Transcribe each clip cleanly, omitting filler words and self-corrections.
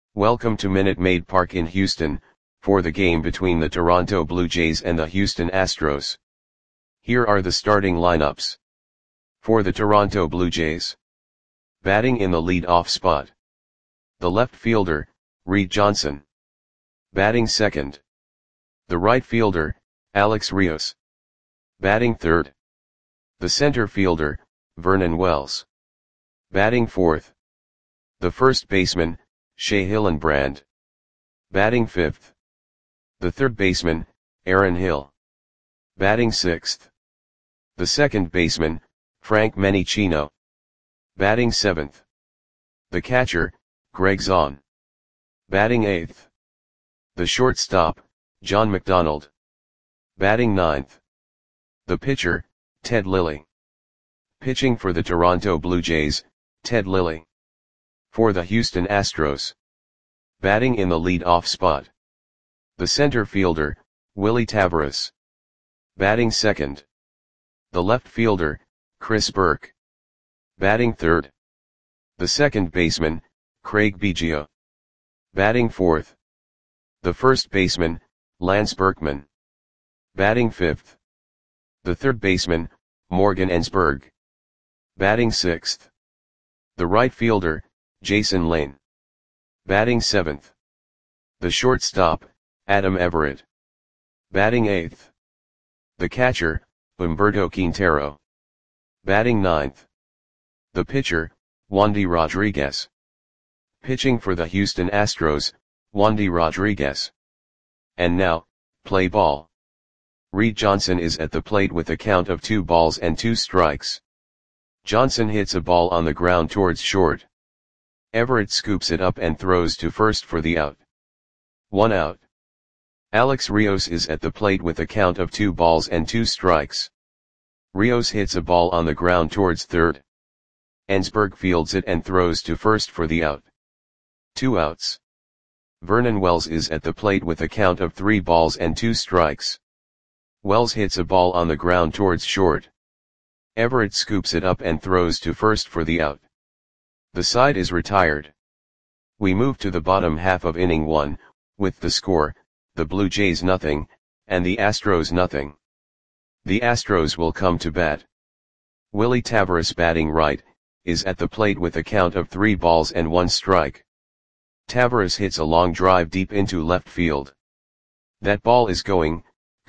Welcome to Minute Maid Park in Houston, for the game between the Toronto Blue Jays and the Houston Astros. Here are the starting lineups. For the Toronto Blue Jays. Batting in the lead-off spot. The left fielder, Reed Johnson. Batting second. The right fielder, Alex Rios. Batting third. The center fielder, Vernon Wells. Batting fourth. The first baseman, Shea Hillenbrand. Batting fifth. The third baseman, Aaron Hill. Batting sixth. The second baseman, Frank Menechino. Batting seventh. The catcher, Greg Zaun. Batting eighth. The shortstop, John McDonald. Batting ninth. The pitcher, Ted Lilly. Pitching for the Toronto Blue Jays, Ted Lilly. For the Houston Astros. Batting in the lead-off spot. The center fielder, Willy Taveras. Batting second. The left fielder, Chris Burke. Batting third. The second baseman, Craig Biggio. Batting fourth. The first baseman, Lance Berkman. Batting fifth. The third baseman, Morgan Ensberg. Batting sixth. The right fielder, Jason Lane. Batting seventh. The shortstop, Adam Everett. Batting eighth. The catcher, Humberto Quintero. Batting ninth. The pitcher, Wandy Rodriguez. Pitching for the Houston Astros, Wandy Rodriguez. And now, play ball. Reed Johnson is at the plate with a count of 2 balls and 2 strikes. Johnson hits a ball on the ground towards short. Everett scoops it up and throws to first for the out. 1 out. Alex Rios is at the plate with a count of 2 balls and 2 strikes. Rios hits a ball on the ground towards third. Ensberg fields it and throws to first for the out. 2 outs. Vernon Wells is at the plate with a count of 3 balls and 2 strikes. Wells hits a ball on the ground towards short. Everett scoops it up and throws to first for the out. The side is retired. We move to the bottom half of inning 1, with the score, the Blue Jays nothing, and the Astros nothing. The Astros will come to bat. Willy Taveras batting right, is at the plate with a count of 3 balls and 1 strike. Taveras hits a long drive deep into left field. That ball is gone.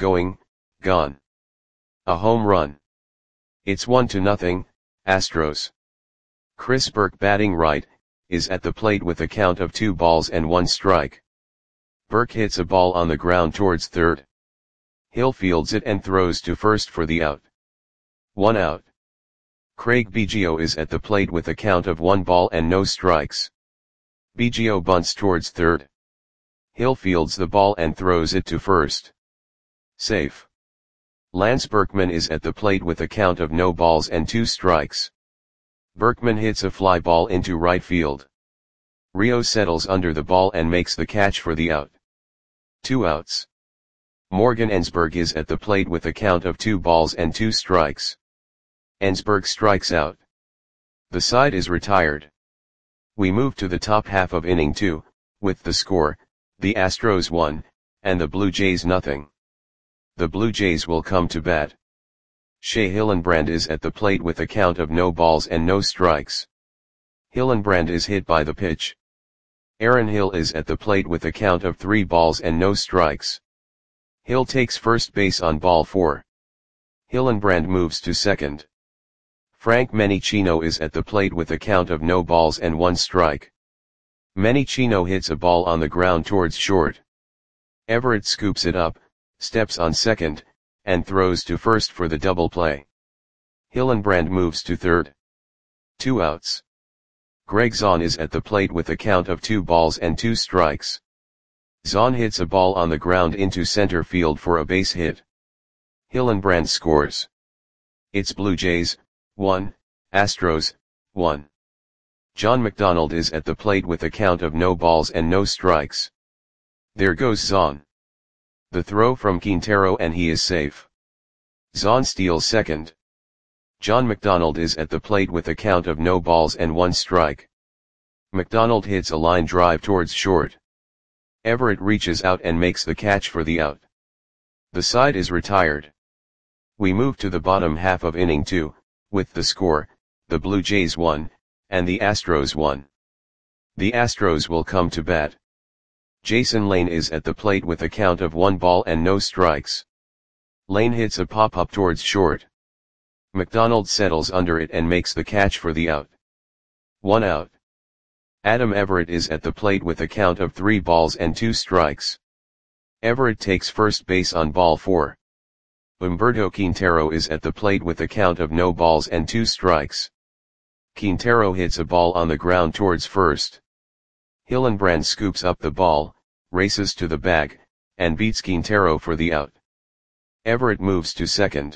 A home run. It's 1-0, Astros. Chris Burke batting right, is at the plate with a count of 2 balls and 1 strike. Burke hits a ball on the ground towards third. Hill fields it and throws to first for the out. 1 out. Craig Biggio is at the plate with a count of 1 ball and no strikes. Biggio bunts towards third. Hill fields the ball and throws it to first. Safe. Lance Berkman is at the plate with a count of no balls and 2 strikes. Berkman hits a fly ball into right field. Rios settles under the ball and makes the catch for the out. 2 outs. Morgan Ensberg is at the plate with a count of 2 balls and 2 strikes. Ensberg strikes out. The side is retired. We move to the top half of inning 2, with the score, the Astros 1, and the Blue Jays nothing. The Blue Jays will come to bat. Shea Hillenbrand is at the plate with a count of no balls and no strikes. Hillenbrand is hit by the pitch. Aaron Hill is at the plate with a count of 3 balls and no strikes. Hill takes first base on ball 4. Hillenbrand moves to second. Frank Menechino is at the plate with a count of no balls and 1 strike. Menechino hits a ball on the ground towards short. Everett scoops it up, steps on second, and throws to first for the double play. Hillenbrand moves to third. 2 outs. Greg Zaun is at the plate with a count of 2 balls and 2 strikes. Zaun hits a ball on the ground into center field for a base hit. Hillenbrand scores. It's Blue Jays 1, Astros 1. John McDonald is at the plate with a count of no balls and no strikes. There goes Zaun. The throw from Quintero and he is safe. Zaun steals second. John McDonald is at the plate with a count of no balls and 1 strike. McDonald hits a line drive towards short. Everett reaches out and makes the catch for the out. The side is retired. We move to the bottom half of inning 2, with the score, the Blue Jays 1, and the Astros 1. The Astros will come to bat. Jason Lane is at the plate with a count of 1 ball and no strikes. Lane hits a pop-up towards short. McDonald settles under it and makes the catch for the out. 1 out. Adam Everett is at the plate with a count of 3 balls and 2 strikes. Everett takes first base on ball 4. Humberto Quintero is at the plate with a count of no balls and 2 strikes. Quintero hits a ball on the ground towards first. Hillenbrand scoops up the ball, races to the bag, and beats Quintero for the out. Everett moves to second.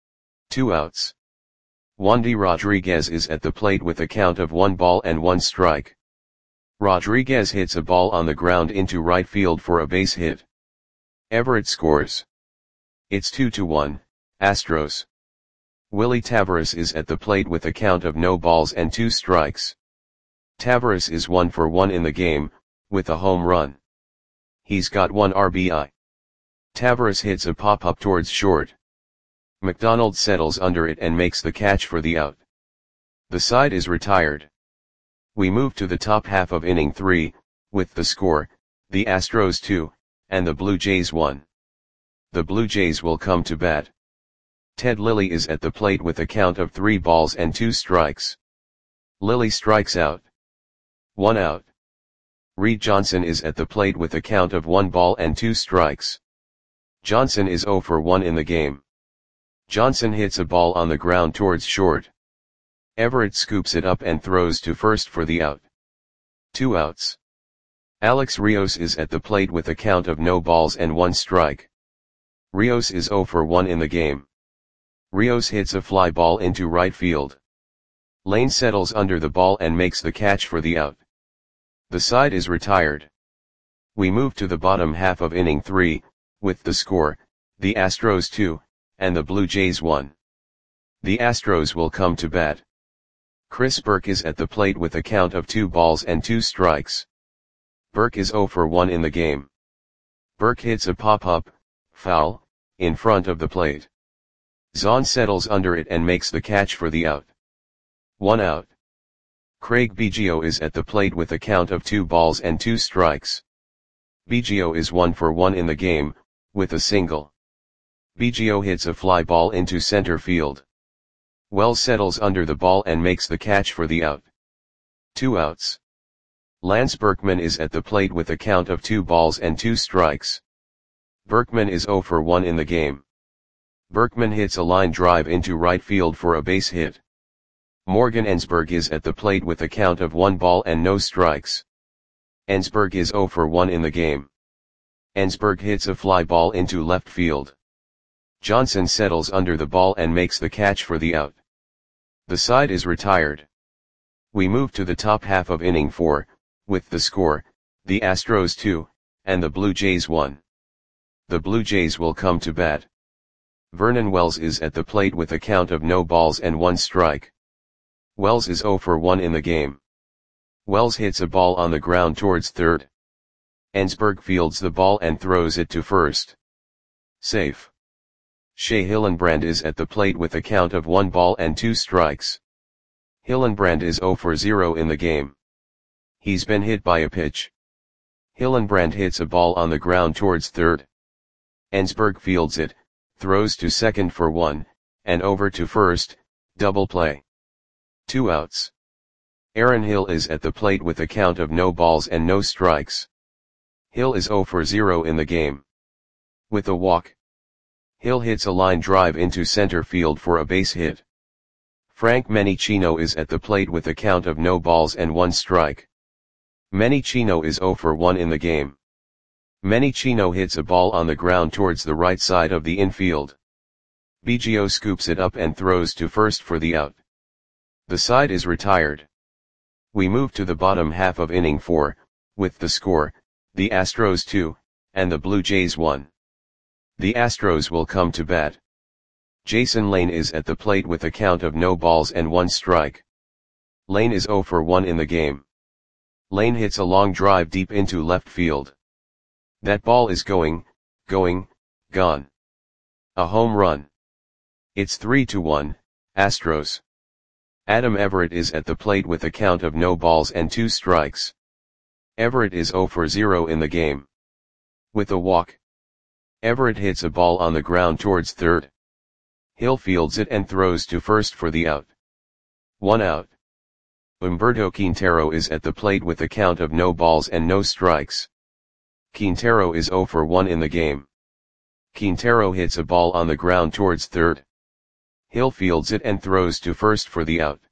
2 outs. Wandy Rodriguez is at the plate with a count of 1 ball and 1 strike. Rodriguez hits a ball on the ground into right field for a base hit. Everett scores. It's 2-1, Astros. Willie Taveras is at the plate with a count of no balls and 2 strikes. Taveras is 1 for 1 in the game, with a home run. He's got 1 RBI. Taveras hits a pop-up towards short. McDonald settles under it and makes the catch for the out. The side is retired. We move to the top half of inning 3, with the score, the Astros 2, and the Blue Jays 1. The Blue Jays will come to bat. Ted Lilly is at the plate with a count of 3 balls and 2 strikes. Lilly strikes out. 1 out. Reed Johnson is at the plate with a count of 1 ball and 2 strikes. Johnson is 0 for 1 in the game. Johnson hits a ball on the ground towards short. Everett scoops it up and throws to first for the out. 2 outs. Alex Rios is at the plate with a count of no balls and 1 strike. Rios is 0 for 1 in the game. Rios hits a fly ball into right field. Lane settles under the ball and makes the catch for the out. The side is retired. We move to the bottom half of inning 3, with the score, the Astros 2, and the Blue Jays 1. The Astros will come to bat. Chris Burke is at the plate with a count of 2 balls and 2 strikes. Burke is 0 for 1 in the game. Burke hits a pop-up, foul, in front of the plate. Zahn settles under it and makes the catch for the out. 1 out. Craig Biggio is at the plate with a count of 2 balls and 2 strikes. Biggio is 1 for 1 in the game, with a single. Biggio hits a fly ball into center field. Wells settles under the ball and makes the catch for the out. 2 outs. Lance Berkman is at the plate with a count of 2 balls and 2 strikes. Berkman is 0 for 1 in the game. Berkman hits a line drive into right field for a base hit. Morgan Ensberg is at the plate with a count of 1 ball and no strikes. Ensberg is 0 for 1 in the game. Ensberg hits a fly ball into left field. Johnson settles under the ball and makes the catch for the out. The side is retired. We move to the top half of inning 4, with the score, the Astros 2, and the Blue Jays 1. The Blue Jays will come to bat. Vernon Wells is at the plate with a count of no balls and 1 strike. Wells is 0 for 1 in the game. Wells hits a ball on the ground towards third. Ensberg fields the ball and throws it to first. Safe. Shea Hillenbrand is at the plate with a count of 1 ball and 2 strikes. Hillenbrand is 0 for 0 in the game. He's been hit by a pitch. Hillenbrand hits a ball on the ground towards third. Ensberg fields it, throws to second for 1, and over to first, double play. 2 outs. Aaron Hill is at the plate with a count of no balls and no strikes. Hill is 0 for 0 in the game. With a walk. Hill hits a line drive into center field for a base hit. Frank Menichino is at the plate with a count of no balls and 1 strike. Menichino is 0 for 1 in the game. Menichino hits a ball on the ground towards the right side of the infield. Biggio scoops it up and throws to first for the out. The side is retired. We move to the bottom half of inning 4, with the score, the Astros 2, and the Blue Jays 1. The Astros will come to bat. Jason Lane is at the plate with a count of no balls and 1 strike. Lane is 0 for 1 in the game. Lane hits a long drive deep into left field. That ball is gone. A home run. It's 3-1, Astros. Adam Everett is at the plate with a count of no balls and 2 strikes. Everett is 0 for 0 in the game. With a walk. Everett hits a ball on the ground towards third. Hill fields it and throws to first for the out. 1 out. Humberto Quintero is at the plate with a count of no balls and no strikes. Quintero is 0 for 1 in the game. Quintero hits a ball on the ground towards third. Hill fields it and throws to first for the out.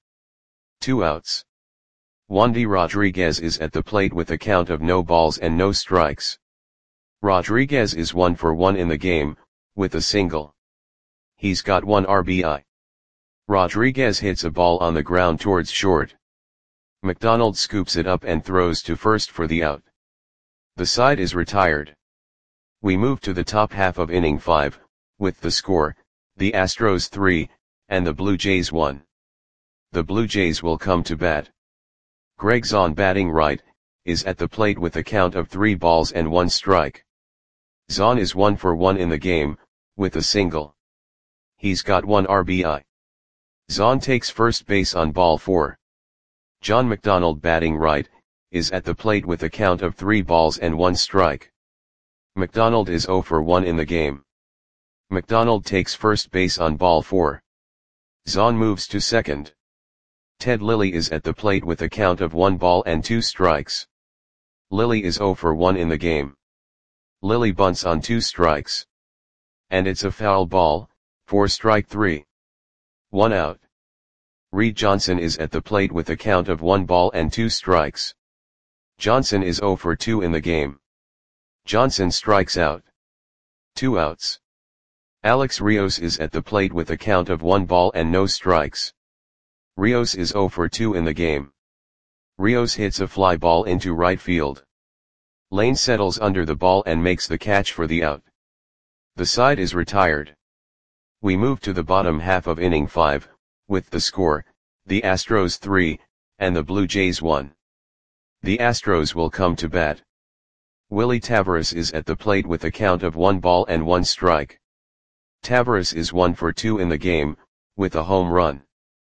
2 outs. Wandy Rodriguez is at the plate with a count of no balls and no strikes. Rodriguez is 1 for 1 in the game, with a single. He's got 1 RBI. Rodriguez hits a ball on the ground towards short. McDonald scoops it up and throws to first for the out. The side is retired. We move to the top half of inning 5, with the score, the Astros 3, and the Blue Jays 1. The Blue Jays will come to bat. Greg Zahn, batting right, is at the plate with a count of 3 balls and 1 strike. Zahn is 1 for 1 in the game, with a single. He's got 1 RBI. Zahn takes first base on ball 4. John McDonald, batting right, is at the plate with a count of 3 balls and 1 strike. McDonald is 0 for 1 in the game. McDonald takes first base on ball 4. Zahn moves to second. Ted Lilly is at the plate with a count of 1 ball and 2 strikes. Lilly is 0 for 1 in the game. Lilly bunts on 2 strikes. And it's a foul ball, for strike 3. 1 out. Reed Johnson is at the plate with a count of 1 ball and 2 strikes. Johnson is 0 for 2 in the game. Johnson strikes out. 2 outs. Alex Rios is at the plate with a count of 1 ball and no strikes. Rios is 0 for 2 in the game. Rios hits a fly ball into right field. Lane settles under the ball and makes the catch for the out. The side is retired. We move to the bottom half of inning 5, with the score, the Astros 3, and the Blue Jays 1. The Astros will come to bat. Willie Taveras is at the plate with a count of 1 ball and 1 strike. Taveras is 1 for 2 in the game, with a home run.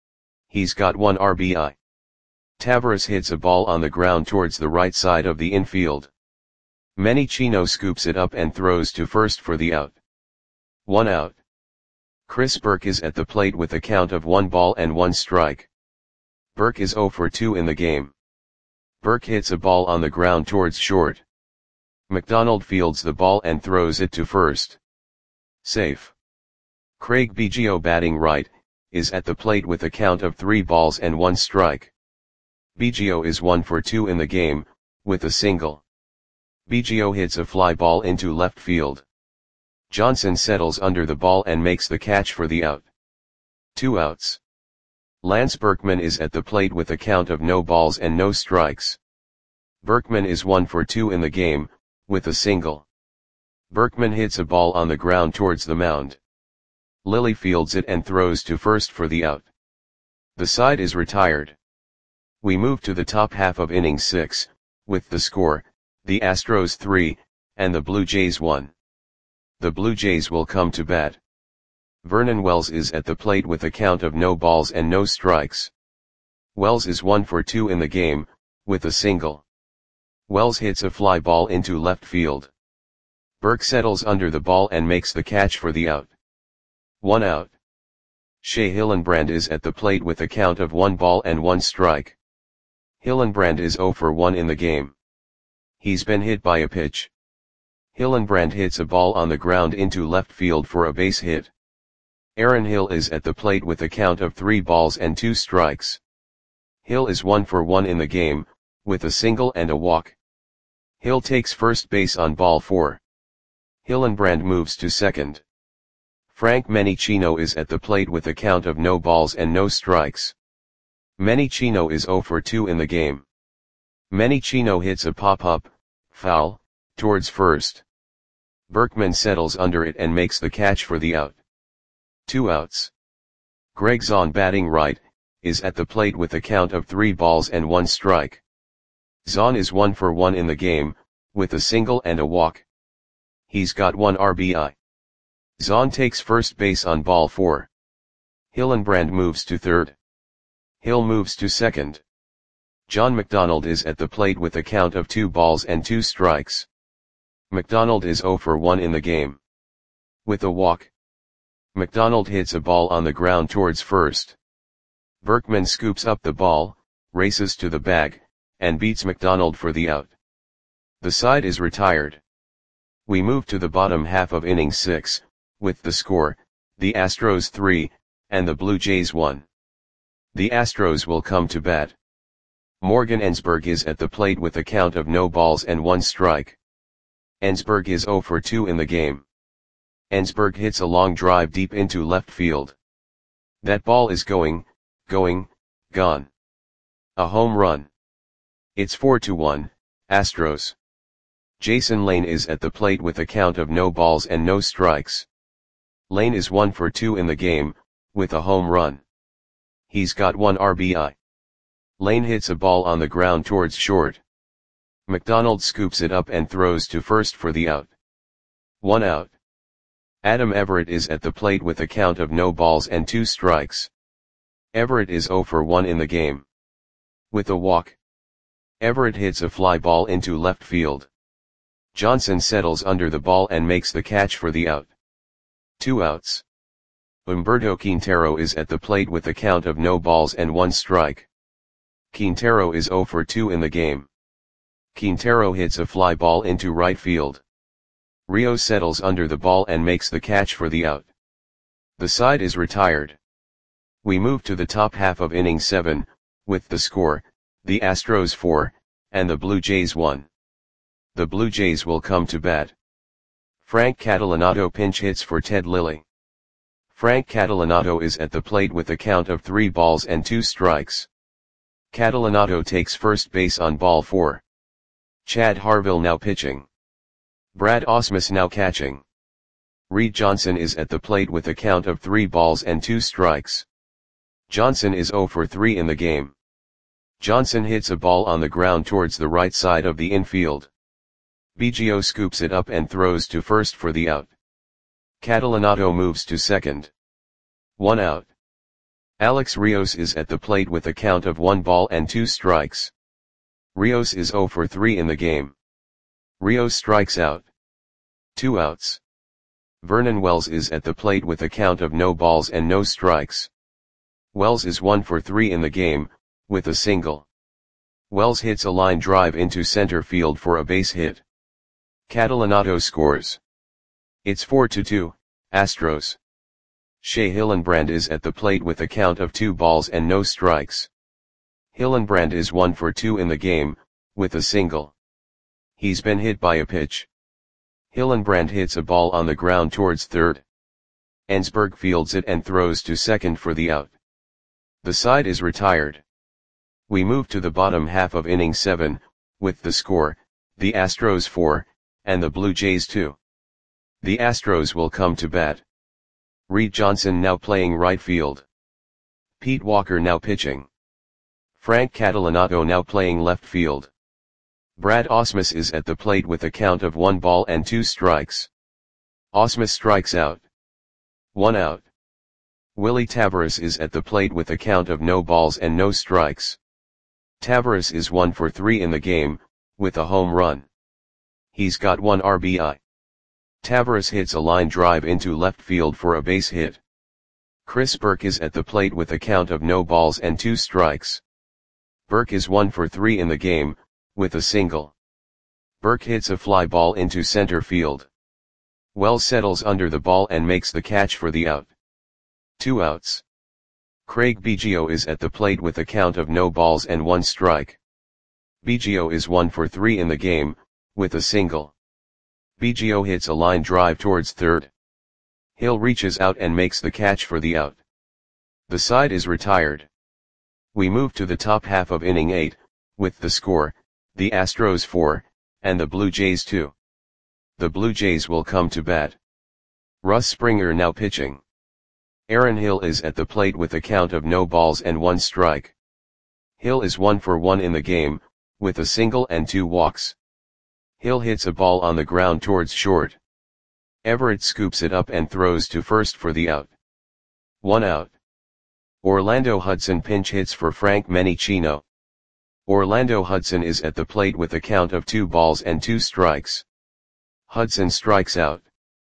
He's got 1 RBI. Taveras hits a ball on the ground towards the right side of the infield. Manny Chino scoops it up and throws to first for the out. 1 out. Chris Burke is at the plate with a count of 1 ball and 1 strike. Burke is 0 for 2 in the game. Burke hits a ball on the ground towards short. McDonald fields the ball and throws it to first. Safe. Craig Biggio, batting right, is at the plate with a count of 3 balls and 1 strike. Biggio is 1 for 2 in the game, with a single. Biggio hits a fly ball into left field. Johnson settles under the ball and makes the catch for the out. 2 outs. Lance Berkman is at the plate with a count of no balls and no strikes. Berkman is 1 for 2 in the game, with a single. Berkman hits a ball on the ground towards the mound. Lilly fields it and throws to first for the out. The side is retired. We move to the top half of inning 6, with the score, the Astros 3, and the Blue Jays 1. The Blue Jays will come to bat. Vernon Wells is at the plate with a count of no balls and no strikes. Wells is 1 for 2 in the game, with a single. Wells hits a fly ball into left field. Burke settles under the ball and makes the catch for the out. 1 out. Shea Hillenbrand is at the plate with a count of 1 ball and 1 strike. Hillenbrand is 0 for 1 in the game. He's been hit by a pitch. Hillenbrand hits a ball on the ground into left field for a base hit. Aaron Hill is at the plate with a count of 3 balls and 2 strikes. Hill is 1 for 1 in the game, with a single and a walk. Hill takes first base on ball 4. Hillenbrand moves to second. Frank Menechino is at the plate with a count of no balls and no strikes. Menechino is 0 for 2 in the game. Menechino hits a pop-up, foul, towards first. Berkman settles under it and makes the catch for the out. 2 outs. Greg Zahn, batting right, is at the plate with a count of 3 balls and 1 strike. Zahn is 1 for 1 in the game, with a single and a walk. He's got 1 RBI. Zahn takes first base on ball 4. Hillenbrand moves to third. Hill moves to second. John McDonald is at the plate with a count of 2 balls and 2 strikes. McDonald is 0 for 1 in the game. With a walk. McDonald hits a ball on the ground towards first. Berkman scoops up the ball, races to the bag, and beats McDonald for the out. The side is retired. We move to the bottom half of inning 6, with the score, the Astros 3, and the Blue Jays 1. The Astros will come to bat. Morgan Ensberg is at the plate with a count of no balls and 1 strike. Ensberg is 0 for 2 in the game. Ensberg hits a long drive deep into left field. That ball is gone. A home run. It's 4-1, Astros. Jason Lane is at the plate with a count of no balls and no strikes. Lane is 1 for 2 in the game, with a home run. He's got 1 RBI. Lane hits a ball on the ground towards short. McDonald scoops it up and throws to first for the out. 1 out. Adam Everett is at the plate with a count of no balls and 2 strikes. Everett is 0 for 1 in the game. With a walk. Everett hits a fly ball into left field. Johnson settles under the ball and makes the catch for the out. 2 outs. Humberto Quintero is at the plate with a count of no balls and 1 strike. Quintero is 0 for 2 in the game. Quintero hits a fly ball into right field. Rios settles under the ball and makes the catch for the out. The side is retired. We move to the top half of inning 7, with the score, the Astros 4, and the Blue Jays 1. The Blue Jays will come to bat. Frank Catalanotto pinch hits for Ted Lilly. Frank Catalanotto is at the plate with a count of 3 balls and 2 strikes. Catalanotto takes first base on ball 4. Chad Harville now pitching. Brad Ausmus now catching. Reed Johnson is at the plate with a count of 3 balls and 2 strikes. Johnson is 0 for 3 in the game. Johnson hits a ball on the ground towards the right side of the infield. Biggio scoops it up and throws to first for the out. Catalanotto moves to second. 1 out. Alex Rios is at the plate with a count of 1 ball and 2 strikes. Rios is 0 for 3 in the game. Rios strikes out. 2 outs. Vernon Wells is at the plate with a count of no balls and no strikes. Wells is 1 for 3 in the game, with a single. Wells hits a line drive into center field for a base hit. Catalanotto scores. It's 4-2, Astros. Shea Hillenbrand is at the plate with a count of 2 balls and no strikes. Hillenbrand is 1 for 2 in the game, with a single. He's been hit by a pitch. Hillenbrand hits a ball on the ground towards third. Ensberg fields it and throws to second for the out. The side is retired. We move to the bottom half of inning 7, with the score, the Astros 4, and the Blue Jays 2. The Astros will come to bat. Reed Johnson now playing right field. Pete Walker now pitching. Frank Catalanotto now playing left field. Brad Ausmus is at the plate with a count of 1 ball and 2 strikes. Ausmus strikes out. 1 out. Willie Taveras is at the plate with a count of no balls and no strikes. Taveras is 1 for 3 in the game, with a home run. He's got 1 RBI. Taveras hits a line drive into left field for a base hit. Chris Burke is at the plate with a count of no balls and 2 strikes. Burke is 1 for 3 in the game, with a single. Burke hits a fly ball into center field. Wells settles under the ball and makes the catch for the out. 2 outs. Craig Biggio is at the plate with a count of no balls and 1 strike. Biggio is 1 for 3 in the game, with a single. Biggio hits a line drive towards third. Hill reaches out and makes the catch for the out. The side is retired. We move to the top half of inning 8, with the score, the Astros 4, and the Blue Jays 2. The Blue Jays will come to bat. Russ Springer now pitching. Aaron Hill is at the plate with a count of no balls and 1 strike. Hill is 1 for 1 in the game, with a single and 2 walks. Hill hits a ball on the ground towards short. Everett scoops it up and throws to first for the out. 1 out. Orlando Hudson pinch hits for Frank Menichino. Orlando Hudson is at the plate with a count of 2 balls and 2 strikes. Hudson strikes out.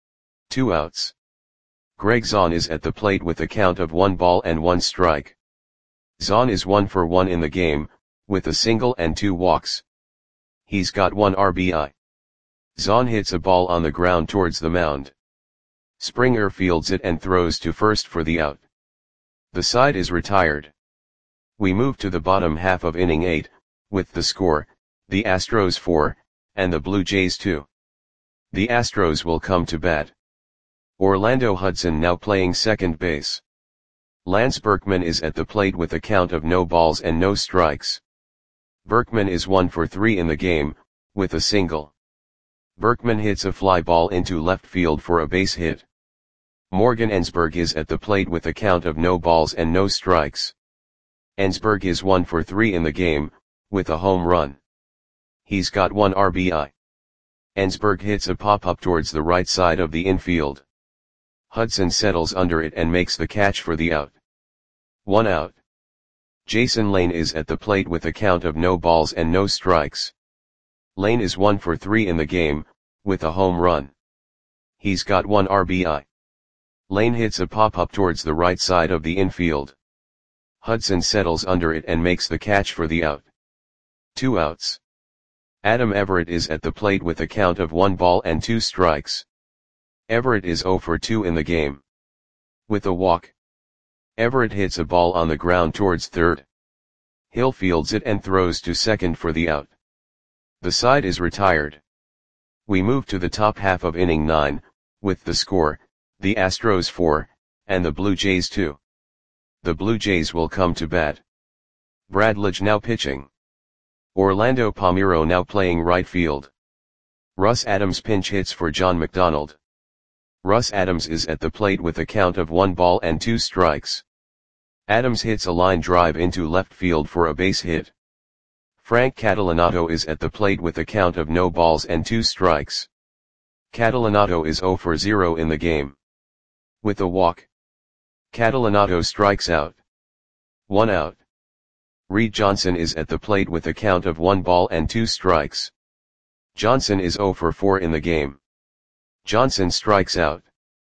2 outs. Greg Zaun is at the plate with a count of 1 ball and 1 strike. Zaun is 1 for 1 in the game, with a single and 2 walks. He's got 1 RBI. Zaun hits a ball on the ground towards the mound. Springer fields it and throws to first for the out. The side is retired. We move to the bottom half of inning 8, with the score, the Astros 4, and the Blue Jays 2. The Astros will come to bat. Orlando Hudson now playing second base. Lance Berkman is at the plate with a count of no balls and no strikes. Berkman is 1 for 3 in the game, with a single. Berkman hits a fly ball into left field for a base hit. Morgan Ensberg is at the plate with a count of no balls and no strikes. Ensberg is 1 for 3 in the game, with a home run. He's got 1 RBI. Ensberg hits a pop-up towards the right side of the infield. Hudson settles under it and makes the catch for the out. 1 out. Jason Lane is at the plate with a count of no balls and no strikes. Lane is 1 for 3 in the game, with a home run. He's got 1 RBI. Lane hits a pop-up towards the right side of the infield. Hudson settles under it and makes the catch for the out. 2 outs. Adam Everett is at the plate with a count of 1 ball and 2 strikes. Everett is 0 for 2 in the game. With a walk. Everett hits a ball on the ground towards third. Hill fields it and throws to second for the out. The side is retired. We move to the top half of inning 9, with the score, the Astros 4, and the Blue Jays 2. The Blue Jays will come to bat. Brad Lidge now pitching. Orlando Palmeiro now playing right field. Russ Adams pinch hits for John McDonald. Russ Adams is at the plate with a count of 1 ball and 2 strikes. Adams hits a line drive into left field for a base hit. Frank Catalanato is at the plate with a count of no balls and 2 strikes. Catalanato is 0 for 0 in the game. With a walk. Catalanato strikes out. 1 out. Reed Johnson is at the plate with a count of 1 ball and 2 strikes. Johnson is 0 for 4 in the game. Johnson strikes out.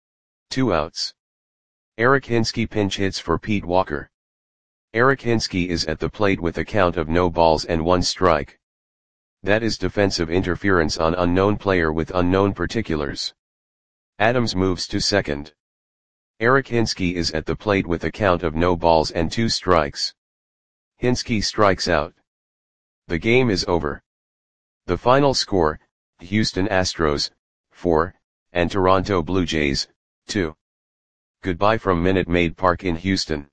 2 outs. Eric Hinske pinch hits for Pete Walker. Eric Hinske is at the plate with a count of no balls and 1 strike. That is defensive interference on unknown player with unknown particulars. Adams moves to second. Eric Hinske is at the plate with a count of no balls and 2 strikes. Hinske strikes out. The game is over. The final score, Houston Astros, 4, and Toronto Blue Jays, 2. Goodbye from Minute Maid Park in Houston.